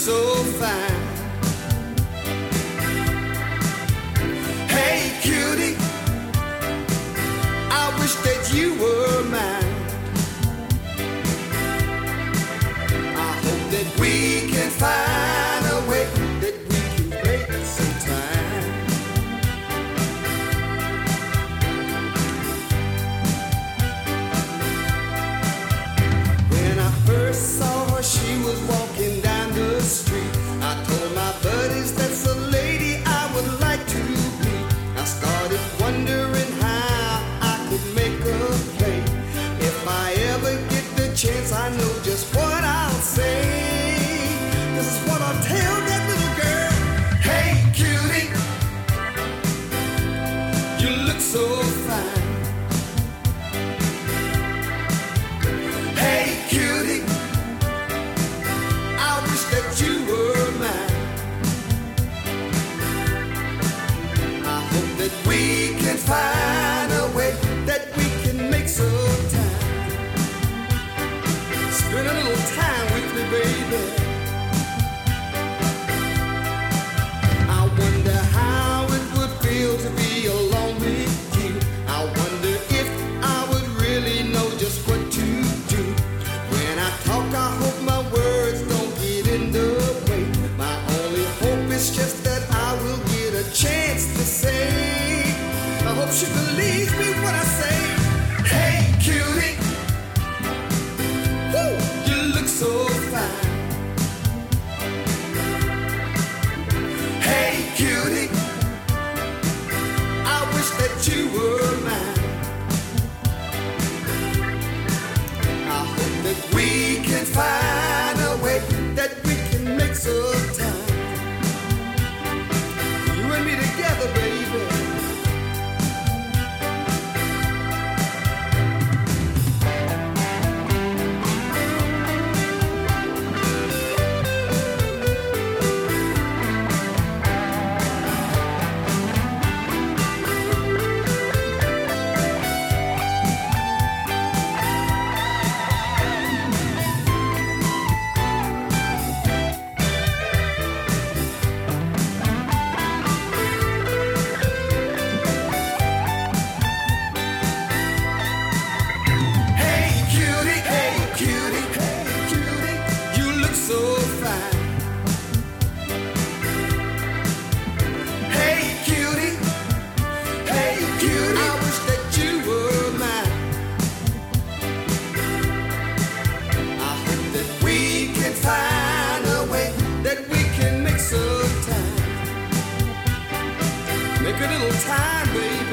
so fine. Hey cutie, I wish that you were mine. I hope that we can find a way that we can make some time. When I first saw her, she was walking down the street. I told my buddies that's a lady I would like to meet. I started wondering how I could make her play. If I ever get the chance, I know just what I'll say. This is what I'll tell that little girl. Hey cutie, you look so fine. Hey cutie, I wish that you were mine. I hope that we can find a way that we can make some time. Spend a little time with me, baby. I wonder how it would feel to be alone with you. I wonder if I would really know just what to do. When I talk, I hope my words don't get in the way. My only hope is just that I will get a chance to say. I hope she believes me when I say, hey cutie, woo, you look so fine. Hey cutie, I wish that you were mine. I hope that we can find a way that we can make some time. You and me together, baby. Hey cutie, hey cutie, hey cutie, you look so fine. Hey cutie, hey cutie, I wish that you were mine. I hope that we can find a way that we can make some time. Make a little time, baby.